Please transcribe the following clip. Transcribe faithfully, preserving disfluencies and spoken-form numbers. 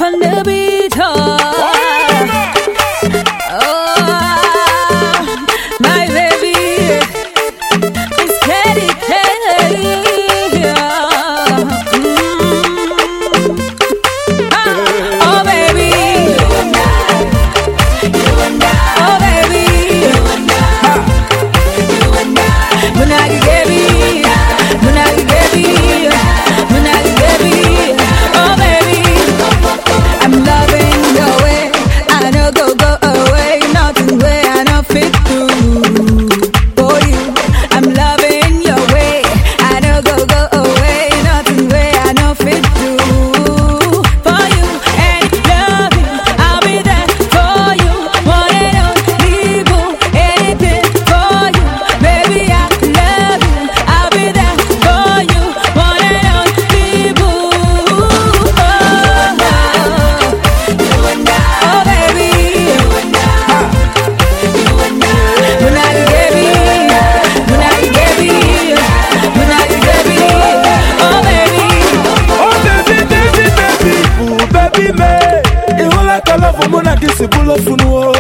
on the beat, oh, oh my baby, it's Katy Perry, mm. oh, oh baby, you and I, you and I, oh baby, you and I, you and I, Munagi baby, Munagi baby, Munagi baby, oh baby, I'm loving your way, I know go go away, nothing way I know fit to for you. I'm loving your way, I know go go away, nothing way I know fit to for you. And love you, I'll be there for you. One and only boo, anything for you, baby. I love you, I'll be there for you. One and only boo. Oh, you and I, oh baby, you and I, you and I, Munagi baby, Munagi baby, Munagi baby, oh baby. Oh baby, baby, baby, ooh baby me. Ihola kala for mona kisi bulo funu.